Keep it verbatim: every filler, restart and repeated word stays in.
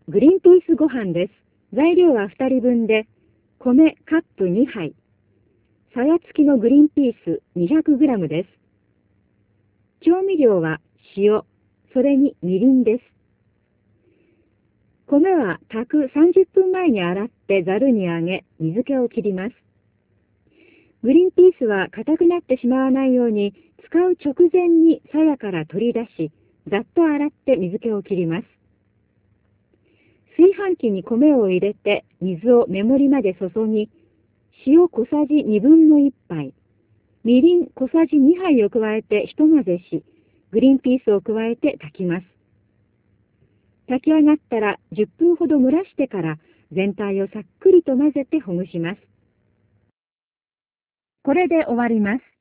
グリーンピースご飯です。材料はふたりぶんで、米カップにはい、さや付きのグリーンピース にひゃくグラム です。調味料は塩、それにみりんです。米は炊くさんじゅっぷんまえに洗ってざるにあげ、水気を切ります。グリーンピースは硬くなってしまわないように、使う直前にさやから取り出し、ざっと洗って水気を切ります。炊飯器に米を入れて、水を目盛りまで注ぎ、塩小さじにぶんのいっぱい、みりん小さじにはいを加えてひと混ぜし、グリーンピースを加えて炊きます。炊き上がったらじゅっぷんほど蒸らしてから全体をさっくりと混ぜてほぐします。これで終わります。